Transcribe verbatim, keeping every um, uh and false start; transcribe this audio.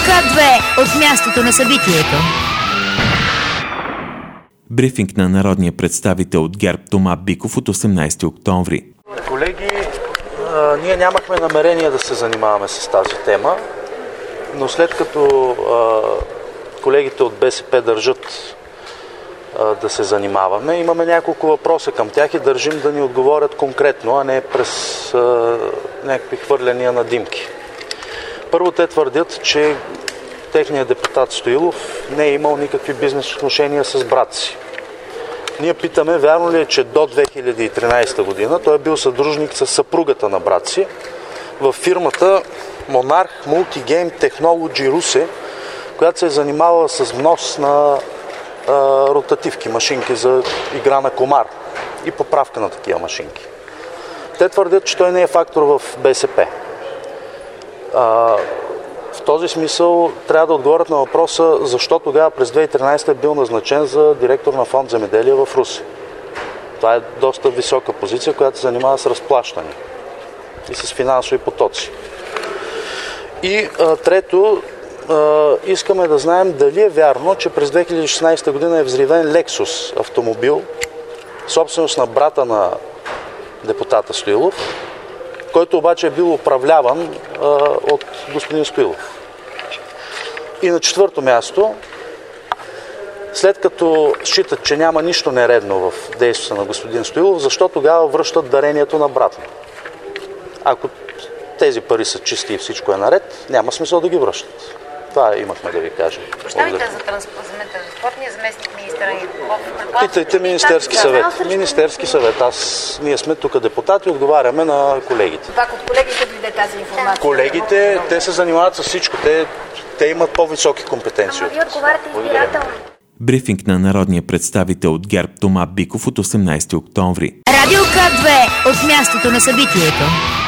К две от мястото на събитието. Брифинг на народния представител от ГЕРБ Тома Биков от осемнайсети октомври. Колеги, а, ние нямахме намерение да се занимаваме с тази тема, но след като а, колегите от БСП държат а, да се занимаваме, имаме няколко въпроса към тях и държим да ни отговорят конкретно, а не през а, някакви хвърляния на димки. Първо, те твърдят, че техният депутат Стоилов не е имал никакви бизнес отношения с брат си. Ние питаме, вярно ли е, че до две хиляди и тринайсета година той е бил съдружник с съпругата на брат си в фирмата Monarch Multigame Technology Русе, която се е занимавала с внос на а, ротативки, машинки за игра на комар и поправка на такива машинки. Те твърдят, че той не е фактор в БСП. А, в този смисъл трябва да отговорят на въпроса защо тогава през две хиляди и тринайсета е бил назначен за директор на фонд Земеделие в Русе. Това е доста висока позиция, която се занимава с разплащане и с финансови потоци. И а, трето, а, искаме да знаем дали е вярно, че през две хиляди и шестнайсета година е взривен Lexus автомобил, собственост на брата на депутата Стоилов, който обаче е бил управляван а, от господин Стоилов. И на четвърто място, след като считат, че няма нищо нередно в действията на господин Стоилов, защо тогава връщат дарението на брат му? Ако тези пари са чисти и всичко е наред, няма смисъл да ги връщат. Това имахме да ви кажем. Прощавайте за транспортния заместник министъра. Питайте Министерски съвет. Министерски съвет. Аз, ние сме тук депутати, отговаряме на колегите. Пак от колегите дойде тази информация. Колегите, те се занимават с всичко. Те, те имат по-високи компетенции. Ама вие отговаряте избирателно. Брифинг на народния представител от ГЕРБ Тома Биков от осемнайсети октомври. Радио К две от мястото на събитието.